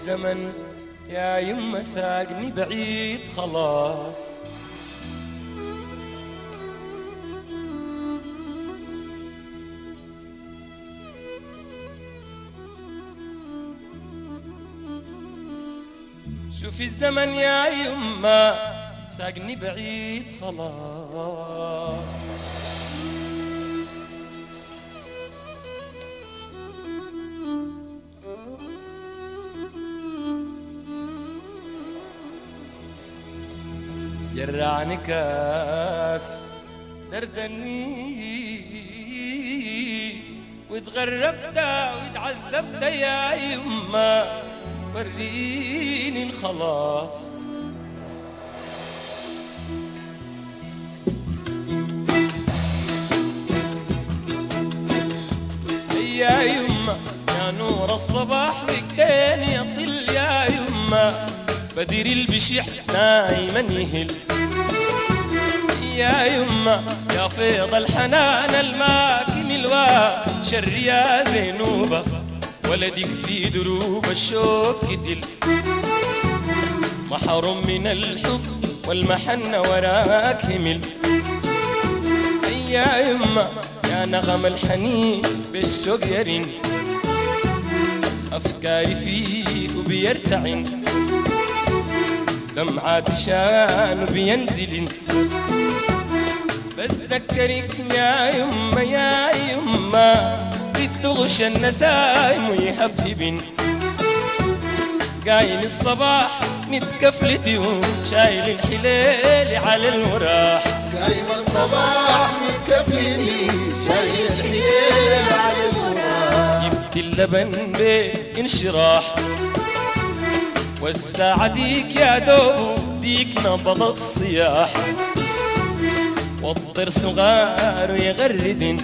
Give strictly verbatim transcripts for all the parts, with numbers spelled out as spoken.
الزمن يا يما ساقني بعيد خلاص. شوفي الزمن يا يما ساقني بعيد خلاص. جرعني كاس دردني واتغربت واتعذبت يا يما وريني الخلاص. يا يما يا نور الصباح وقتين يطل يا يما بدير البشح دايما يهل. يا يما يا فيض الحنان الماكن الوا شر يا زينوبة ولدك في دروب الشوق كتل. محروم من الحب والمحنة وراك همل. يا يما يا نغم الحنين بالشوق يرن أفكاري فيك وبيرتعن دمعات شان بينزل. بتذكرك يا يما يا يما في تغش النسايم ويهبهبن. قايم الصباح متكفلتي وشايل الحليل على المراح. قايم الصباح متكفلتي شايل الحليل على المراح. جبت اللبن بانشراح والساعة ديك يا دوب ديك نبض الصياح. والطير صغار يغردن.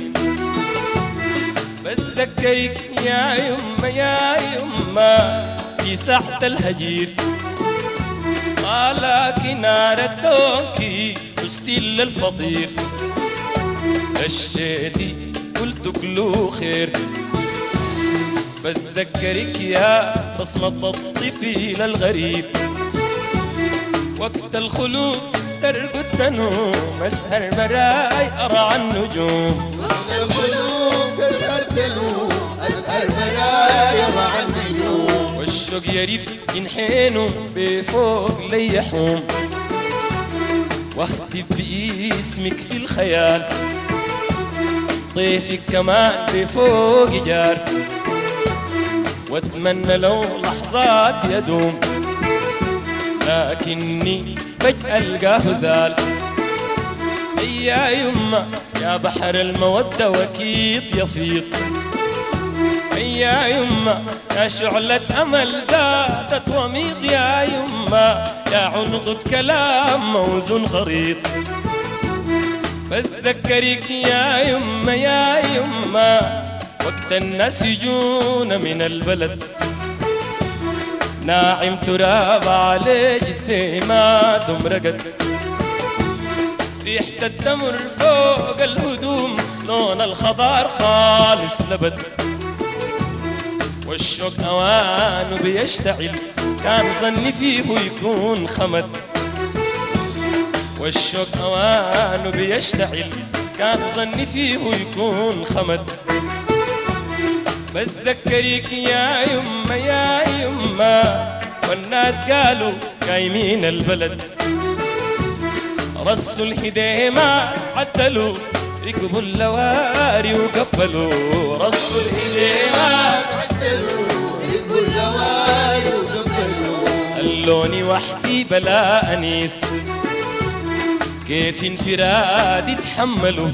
بتذكرك يا يما يا يما في ساحة الهجير صالك نار الدونكي تستل الفطير. غشيتي قلت كله خير. بتذكرك يا بصمة الطفيل الغريب وقت الخلود ترقد تنوم أسهر مراي أرى النجوم. وقت الخلود تسهر تنوم أسهر مراي أرى النجوم. والشوق يريف ينحينه بفوق ليحوم واهتف باسمك في الخيال. طيفك كمان بفوق جار واتمنى لو لحظات يدوم لكني فجأة القاه زال. يا يما يا بحر المودة وكيط يفيض. يا يما يا شعلة أمل ذاتت وميض. يا يما يا عنقد كلام موزون غريض. بتذكرك يا يما يا يما وقت الناس يجون من البلد ناعم تراب عليه جسيمات مرقد. ريحة التمر فوق الهدوم لون الخضار خالص نبت. والشوق أوانه بيشتعل كان ظني فيه يكون خمد. والشوق أوانه بيشتعل كان ظني فيه يكون خمد. بتذكرك يا يما يا يما والناس قالوا قايمين البلد. رصوا الهديمة عدلوا ركبوا اللواري وقبلوا. رصوا الهديمة عدلوا ركبوا اللواري وقبلوا. خلوني وحدي بلا أنيس كيف انفراد يتحملوا.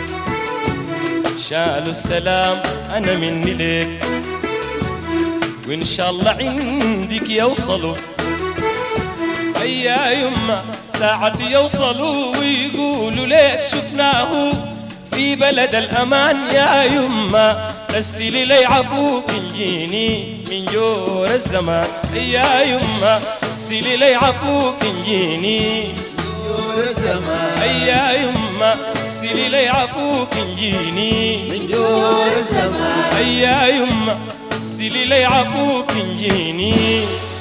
شالوا السلام أنا مني ليك وإن شاء الله عندك يوصلوا. يا يما ساعة يوصلوا ويقولوا ليك شفناه في بلد الأمان. يا يما غسلي لي عفوك نجيني من جور الزمان. يا يما غسلي لي عفوك نجيني جور الزمان. يا يما غسلي لي عفوك نجيني من جور الزمان. يا يما رسلي لي عفوك انجيني